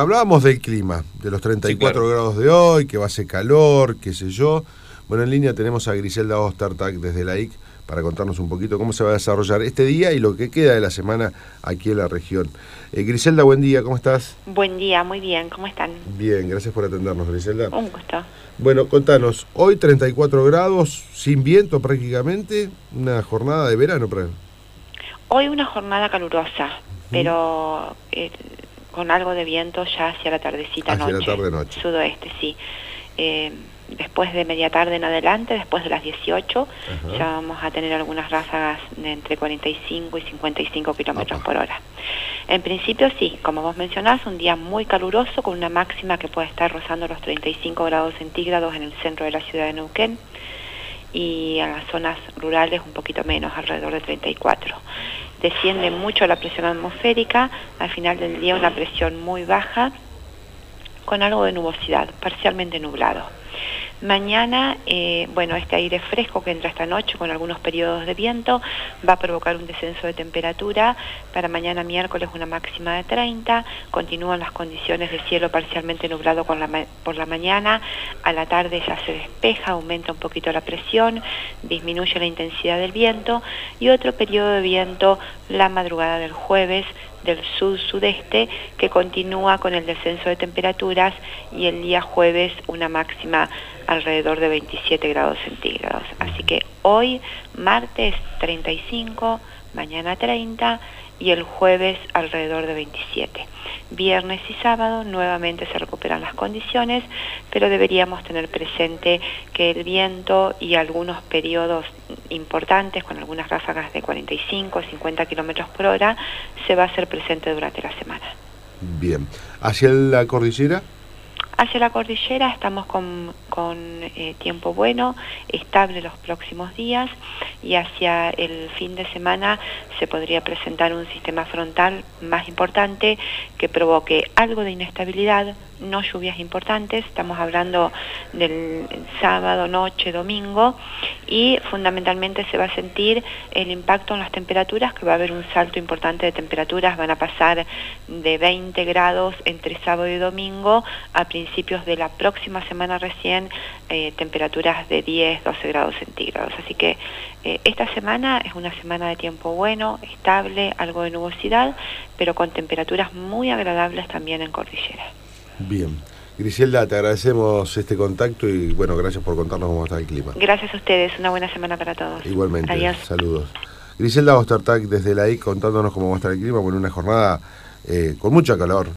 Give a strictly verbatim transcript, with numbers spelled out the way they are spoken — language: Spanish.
hablábamos del clima, de los treinta y cuatro sí, claro. grados de hoy, que va a ser calor, qué sé yo. Bueno, en línea tenemos a Griselda Ostertag desde la I C para contarnos un poquito cómo se va a desarrollar este día y lo que queda de la semana aquí en la región. Eh, Griselda, buen día, ¿cómo estás? Buen día, muy bien, ¿cómo están? Bien, gracias por atendernos, Griselda. Un gusto. Bueno, contanos, hoy treinta y cuatro grados, sin viento prácticamente, una jornada de verano. Para... Hoy una jornada calurosa, uh-huh. pero eh, con algo de viento ya hacia la tardecita hacia noche. Hacia la tarde-noche. Sudoeste, sí. Eh, después de media tarde en adelante, después de las dieciocho, uh-huh. ya vamos a tener algunas ráfagas de entre cuarenta y cinco y cincuenta y cinco kilómetros por hora. En principio sí, como vos mencionás, un día muy caluroso con una máxima que puede estar rozando los treinta y cinco grados centígrados en el centro de la ciudad de Neuquén y en las zonas rurales un poquito menos, alrededor de treinta y cuatro. Desciende mucho la presión atmosférica, al final del día una presión muy baja con algo de nubosidad, parcialmente nublado. Mañana, eh, bueno, este aire fresco que entra esta noche con algunos periodos de viento va a provocar un descenso de temperatura. Para mañana miércoles una máxima de treinta, continúan las condiciones de cielo parcialmente nublado con la ma- por la mañana, a la tarde ya se despeja, aumenta un poquito la presión, disminuye la intensidad del viento y otro periodo de viento la madrugada del jueves del sur-sudeste que continúa con el descenso de temperaturas y el día jueves una máxima alrededor de veintisiete grados centígrados. Así que hoy, martes, treinta y cinco, mañana treinta y el jueves alrededor de veintisiete. Viernes y sábado nuevamente se recuperan las condiciones, pero deberíamos tener presente que el viento y algunos periodos importantes, con algunas ráfagas de cuarenta y cinco, cincuenta kilómetros por hora, se va a hacer presente durante la semana. Bien. ¿Hacia la cordillera? Hacia la cordillera estamos con, con eh, tiempo bueno, estable los próximos días, y hacia el fin de semana se podría presentar un sistema frontal más importante que provoque algo de inestabilidad, no lluvias importantes, estamos hablando del sábado, noche, domingo, y fundamentalmente se va a sentir el impacto en las temperaturas, que va a haber un salto importante de temperaturas, van a pasar de veinte grados entre sábado y domingo a principios de la próxima semana recién, eh, temperaturas de diez, doce grados centígrados. Así que eh, esta semana es una semana de tiempo bueno, estable, algo de nubosidad, pero con temperaturas muy agradables también en cordillera. Bien. Griselda, te agradecemos este contacto y bueno, gracias por contarnos cómo está el clima. Gracias a ustedes, una buena semana para todos. Igualmente, adiós. Saludos. Griselda Ostertag desde la I C contándonos cómo va a estar el clima, bueno, una jornada eh, con mucha calor.